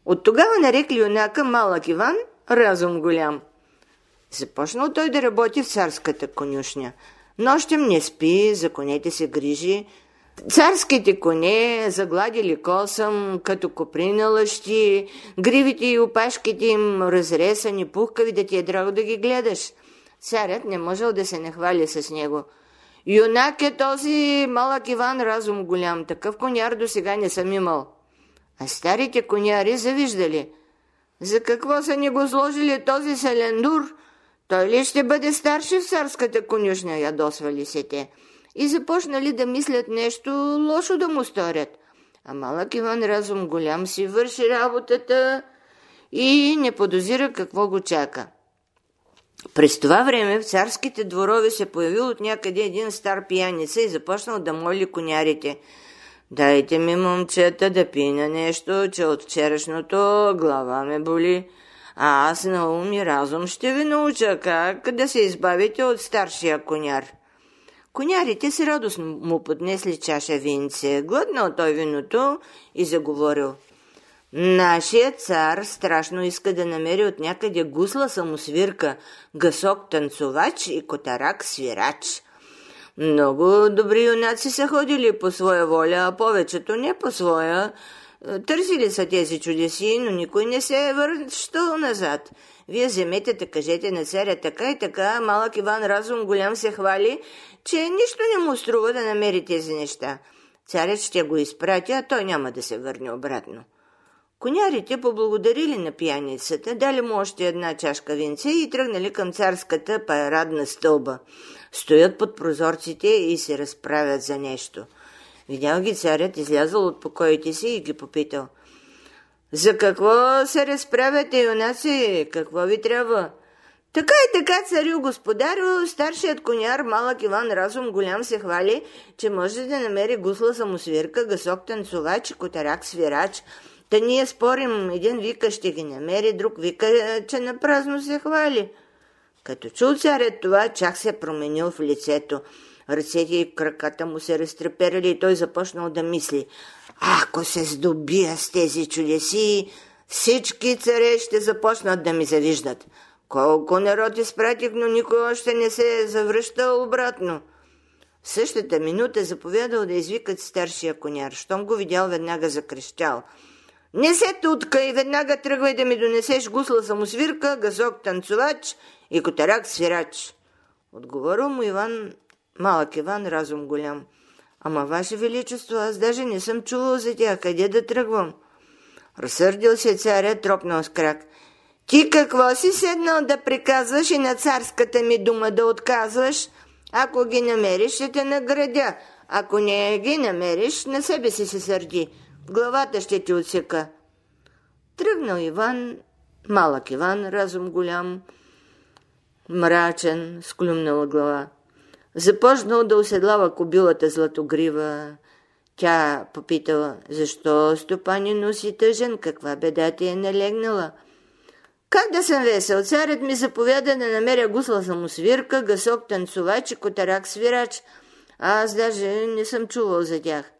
От тогава нарекли юнака Малък Иван разум голям. Започнал той да работи в царската конюшня. Нощем не спи, за конете се грижи. Царските коне загладили косъм, като коприна лъщи, гривите и опашките им разресани, пухкави, да ти е драго да ги гледаш. Царят не можел да се нахвали с него. Юнак е този Малък Иван разум голям, такъв коняр до сега не съм имал. А старите коняри завиждали. За какво са ни го сложили този селендур? Той ли ще бъде старши в царската конюшня, ядосвали се те. И започнали да мислят нещо лошо да му сторят. А Малък Иван разум голям си върши работата и не подозира какво го чака. През това време в царските дворове се появил от някъде един стар пияница и започнал да моли конярите: дайте ми, момчета, да пина нещо, че от вчерашното глава ме боли. А аз на ум и разум ще ви науча как да се избавите от старшия коняр. Конярите с радост му поднесли чаша винце. Глътнал той виното и заговорил: нашият цар страшно иска да намери от някъде гусла самосвирка, гъсок танцувач и котарак свирач. Много добри юнаци са ходили по своя воля, а повечето не по своя. Търсили са тези чудеси, но никой не се е връщал назад. Вие вземете да кажете на царя така и така, Малък Иван разум голям се хвали, че нищо не му струва да намери тези неща. Царят ще го изпрати, а той няма да се върне обратно. Конярите поблагодарили на пияницата, дали му още една чашка винце и тръгнали към царската парадна стълба. Стоят под прозорците и се разправят за нещо. Видял ги царят, излязъл от покоите си и ги попитал: за какво се разправяте, юнаци? Какво ви трябва? Така и така, царю господарю, старшият коняр Малък Иван разум голям се хвали, че може да намери гусла самосвирка, гъсок танцувач, котарак свирач. Та ние спорим, един вика ще ги намери, друг вика, че напразно се хвали. Като чул царят това, чак се променил в лицето. Ръцете и краката му се разтреперали и той започнал да мисли: ако се здобия с тези чудеси, всички царе ще започнат да ми завиждат. Колко народ изпратих, но никой още не се е завръщал обратно. В същата минута заповядал да извикат старшия коняр. Щом го видял, веднага закрещял: не се тутка и веднага тръгвай да ми донесеш гусла самосвирка, гъсок танцувач и котарак свирач. Отговорил му Малък Иван разум голям: ама, ваше величество, аз даже не съм чувал за тях, къде да тръгвам? Разсърдил се царят, тропнал с крак: ти какво си седнал да приказваш и на царската ми дума да отказваш? Ако ги намериш, ще те наградя. Ако не ги намериш, на себе си се сърди. Главата ще ти отсека. Тръгнал Малък Иван разум голям, мрачен, с клюмнала глава. Започнал да оседлава кобилата Златогрива. Тя попитала: защо, стопанин, си тъжен? Каква беда ти е налегнала? Как да съм весел? Царят ми заповяда да намеря гусла самосвирка, гъсок танцувач и котарак свирач. Аз даже не съм чувал за тях.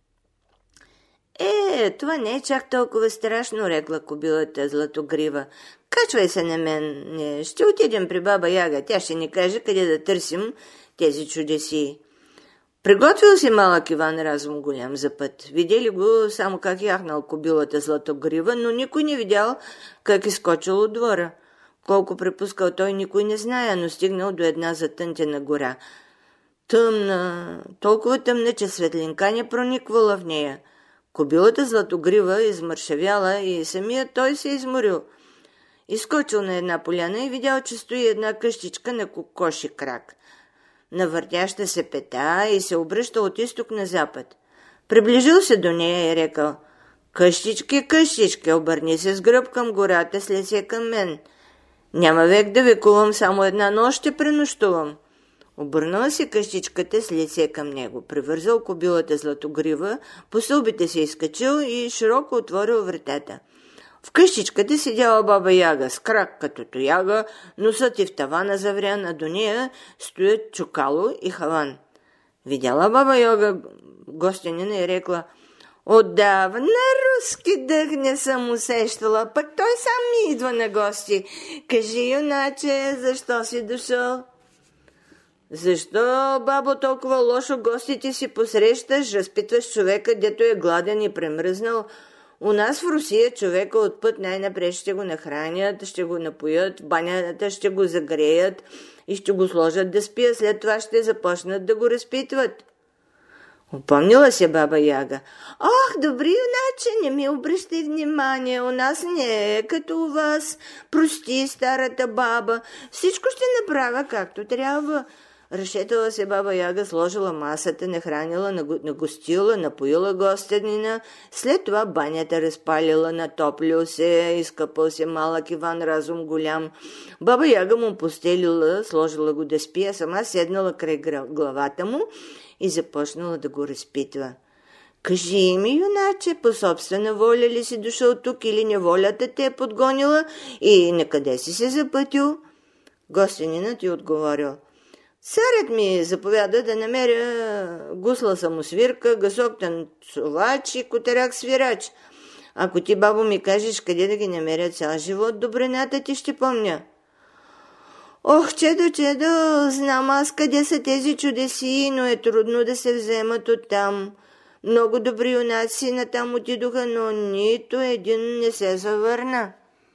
Това не е чак толкова страшно, рекла кобилата Златогрива. Качвай се на мен, ще отидем при баба Яга, тя ще ни каже къде да търсим тези чудеси. Приготвил си Малък Иван разум голям за път. Видели го само как яхнал кобилата Златогрива, но никой не видял как изкочил от двора. Колко препускал той, никой не знае, но стигнал до една затънтена гора. Тъмна, толкова тъмна, че светлинка не прониквала в нея. Кобилата Златогрива измършавяла и самият той се изморил. Изкочил на една поляна и видял, че стои една къщичка на кокоши крак, на въртяща се пета, и се обръща от изток на запад. Приближил се до нея и рекал: къщички, къщички, обърни се с гръб към гората, с лице към мен. Няма век да векувам, само една нощ ще пренощувам. Обърнала се къщичката с лице към него, привързал кобилата Златогрива, по стълбите се изкачил и широко отворил вратата. В къщичката седяла баба Яга с крак като тояга, носът и в тавана заврян, а до нея стоят чукало и хаван. Видяла баба Яга гостянина и рекла: Отдавна руски дъх не съм усещала, пък той сам ми идва на гости. Кажи, юначе, защо си дошъл? Защо, бабо, толкова лошо гостите си посрещаш, разпитваш човека, дето е гладен и премръзнал? У нас в Русия човека от път най-напред ще го нахранят, ще го напоят, в банята ще го загреят и ще го сложат да спи, а след това ще започнат да го разпитват. Опомнила се баба Яга. Ох, добри юначе, не ми обръщай внимание, у нас не е като у вас. Прости, старата баба, всичко ще направя както трябва. Разшетала се баба Яга, сложила масата, нахранила, нагостила, напоила гостенина, след това банята разпалила, натоплил се, изкъпал се малък Иван Разум голям. Баба Яга му постелила, сложила го да спи, а сама седнала край главата му и започнала да го разпитва. Кажи ми, юначе, по собствена воля ли си дошъл тук или неволята те е подгонила и на къде си се запътил? Гостенинът й отговорил. Царят ми заповяда да намеря гусла самосвирка, гъсок танцувач и котарак свирач. Ако ти, бабо, ми кажеш къде да ги намеря цял живот, добрината ти ще помня. Ох, чедо, знам аз къде са тези чудеси, но е трудно да се вземат оттам. Много добри юнаци натам отидоха, но нито един не се завърна.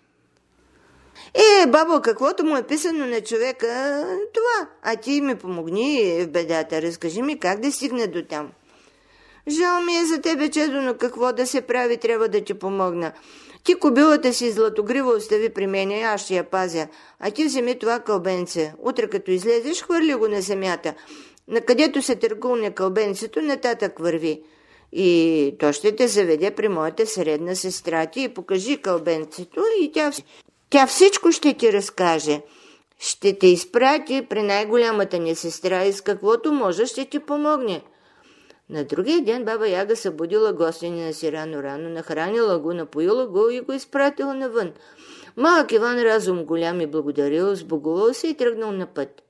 Бабо, каквото му е писано на човека, това. А ти ми помогни в бедата. Разкажи ми как да стигне до там. Жал ми е за тебе, чедо, но какво да се прави, трябва да ти помогна. Ти кобилата си златогрива остави при мен, аз ще я пазя. А ти вземи това кълбенце. Утре като излезеш, хвърли го на земята. Накъдето се търгулне кълбенцето, нататък върви. И то ще те заведе при моята средна сестра. Ти покажи кълбенцето и тя всичко ще ти разкаже. Ще те изпрати при най-голямата ни сестра и с каквото може ще ти помогне. На другия ден баба Яга събудила гостенина си рано-рано, нахранила го, напоила го и го изпратила навън. Малък Иван Разум голям и благодарил, сбогувал се и тръгнал на път.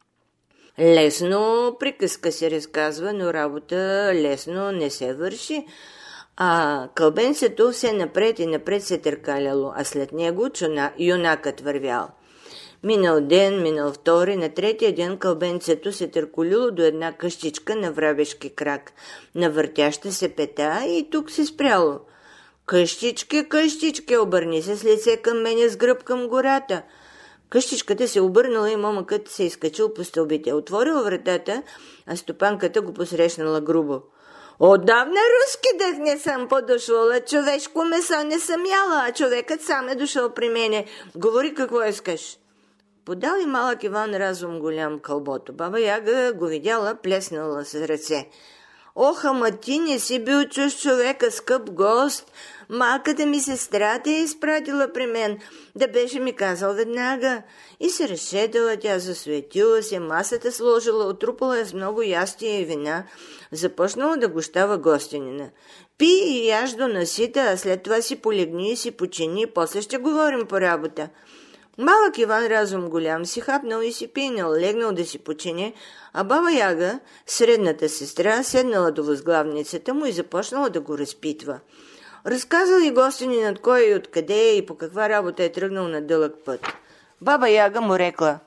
Лесно приказка се разказва, но работа лесно не се върши. А кълбенцето все напред и напред се търкаляло, а след него юнакът вървял. Минал ден, минал втори, на третия ден кълбенцето се търколило до една къщичка на врабешки крак, на въртяща се пета и тук се спряло. Къщичке, обърни се с лице към мене с гръб към гората. Къщичката се обърнала и момъкът се изкачил по стълбите. Отворил вратата, а стопанката го посрещнала грубо. Отдавна руски дъх не съм подошла, човешко месо не съм яла, а човекът сам е дошъл при мене. Говори какво искаш. Подал и малък Иван Разум голям кълбото. Баба Яга го видяла, плеснала с ръце. Ох, ама ти не си бил чуж човека, скъп гост. Малката ми сестра те е изпратила при мен, да беше ми казал веднага. И се разшетала, тя засветила се, масата сложила, отрупала с много ястия и вина, започнала да гощава гостенина. Пи и яж до насита, а след това си полегни и си почини, после ще говорим по работа. Малък Иван Разум голям си хапнал и си пинал, легнал да си почине, а баба Яга, средната сестра, седнала до възглавницата му и започнала да го разпитва. Разказал и гостенинът кой и откъде и по каква работа е тръгнал на дълъг път. Баба Яга му рекла: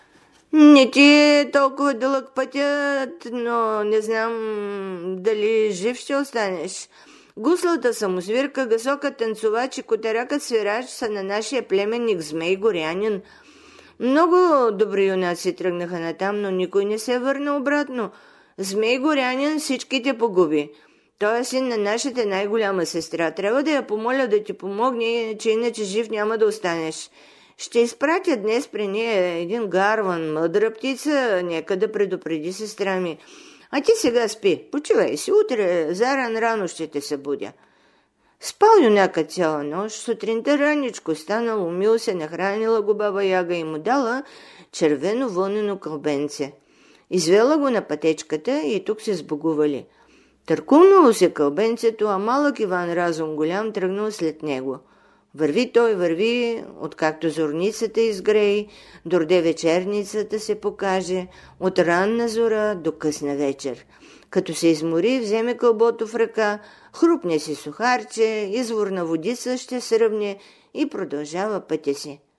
не ти е толкова дълъг пътят, но не знам дали жив ще останеш. Гуслата самосвирка, гъсокът танцувач и котаракът свирач са на нашия племенник Змей Горянин. Много добри юнаци тръгнаха натам, но никой не се върна обратно. Змей Горянин всичките погуби. Той е син на нашата най-голяма сестра. Трябва да я помоля да ти помогне, че иначе жив няма да останеш. Ще изпратя днес при нея един гарван, мъдра птица, нека да предупреди сестра ми. А ти сега спи, почивай си, утре заран рано ще те събудя. Спал юнака цяла нощ, сутринта раничко станал, умил се, нахранила го баба Яга и му дала червено вълнено кълбенце. Извела го на пътечката и тук се сбогували. Търкулнало се кълбенцето, а малък Иван Разум голям тръгнал след него. Върви той, върви, откакто зорницата изгрей, дорде вечерницата се покаже, от ранна зора до късна вечер. Като се измори, вземе кълбото в ръка, хрупне си сухарче, извор на водица ще сръбне и продължава пътя си.